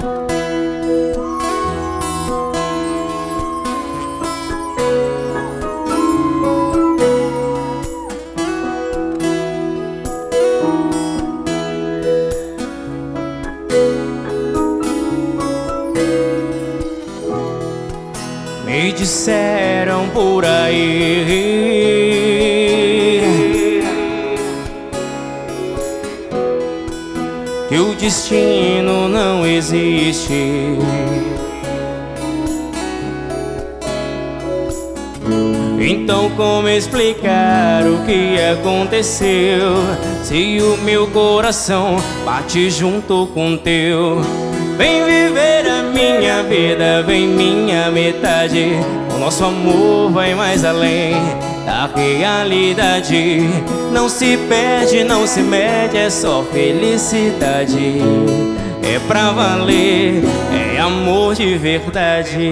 Me disseram por aí que o destino não existe. Então como explicar o que aconteceu, se o meu coração bate junto com o teu? Vem viver a minha vida, vem minha metade. O nosso amor vai mais além da realidade. Não se perde, não se mede, é só felicidade. É pra valer, é amor de verdade.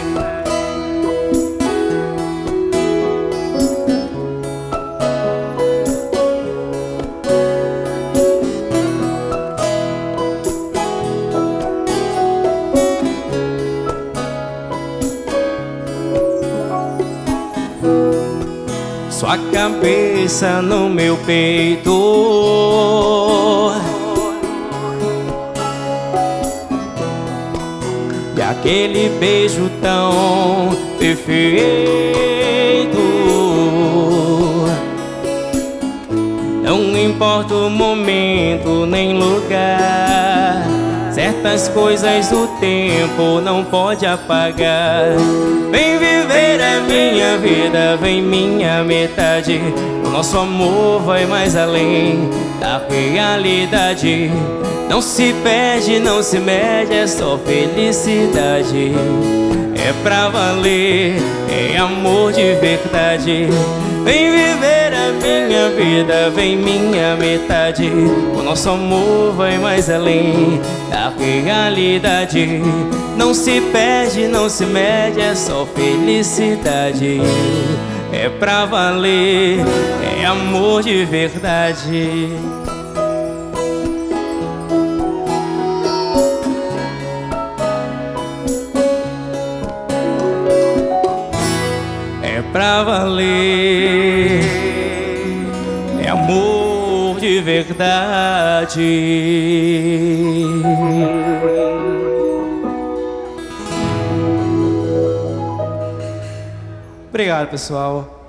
Sua cabeça no meu peito, e aquele beijo tão perfeito. Não importa o momento nem lugar, certas coisas o tempo não pode apagar. Vem viver a minha vida, vem minha metade. O nosso amor vai mais além da realidade. Não se perde, não se mede, é só felicidade. É pra valer, é amor de verdade. Vem viver a minha vida, vem minha metade. O nosso amor vai mais além da realidade. Não se perde, não se mede, é só felicidade. É pra valer, é amor de verdade. É pra valer, é amor de verdade. Obrigado, pessoal.